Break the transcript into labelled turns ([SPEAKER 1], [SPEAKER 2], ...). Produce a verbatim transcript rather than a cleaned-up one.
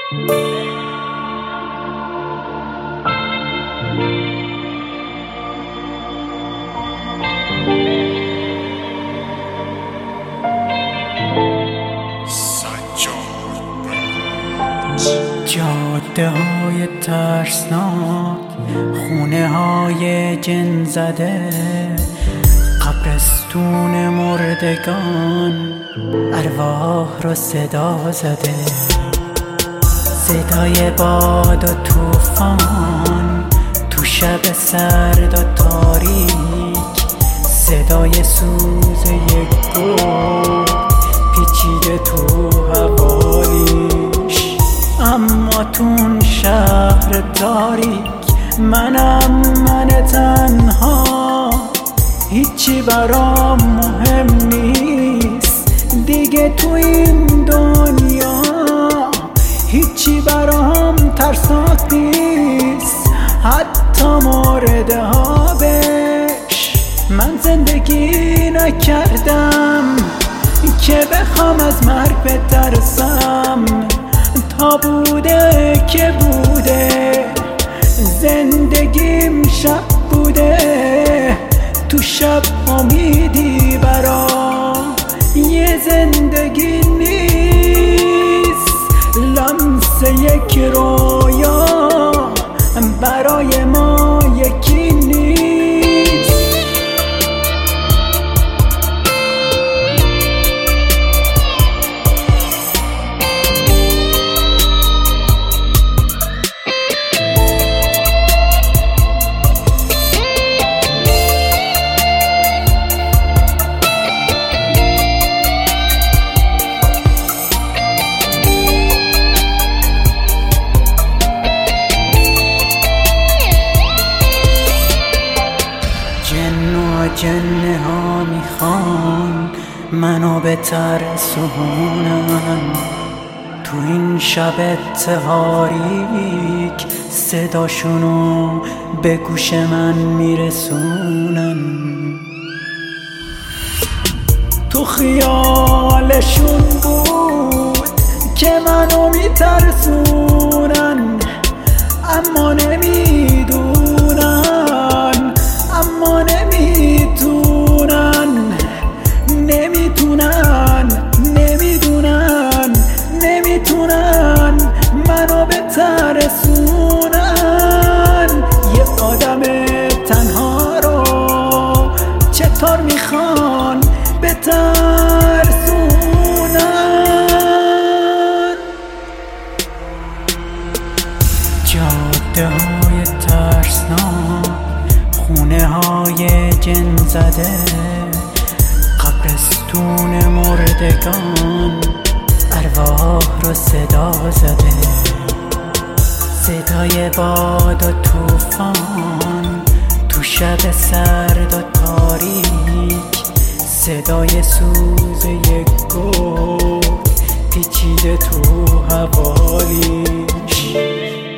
[SPEAKER 1] جاده های ترسناک، خونه های جن زده، قبرستون مردگان، ارواح رو صدا زده. صدای باد و طوفان تو شب سرد و تاریک، صدای سوز یک گل پیچیده تو حوالیش. اما تون شهر تاریک منم من تنها، هیچی برام مهم نیست دیگه تو این دنیا، هیچی برام ترسناک نیست حتی مورد آبش. من زندگی نکردم که بخوام از مرگ بترسم، تا بوده که بوده، زندگیم شب بوده، تو شب امیدی برا یه زندگی نیست، لمس یک رویا برای ما یکی نیست. جنه ها میخوان منو به ترسونن، تو این شب تاریک صداشونو به گوش من میرسونن. تو خیالشون بود که منو میترسونن، اما نمیدونن، اما نمیتونن، نمیتونن، نمیدونن، نمیتونن منو بترسونن. یه آدم تنها رو چطور میخوان بترسونن؟ جاده های ترسناک، خونه های جن زده، قبرستون مردگان، ارواح رو صدا زده. صدای باد و طوفان تو شب سرد و تاریک، صدای سوز یک گل پیچیده تو حوالیش.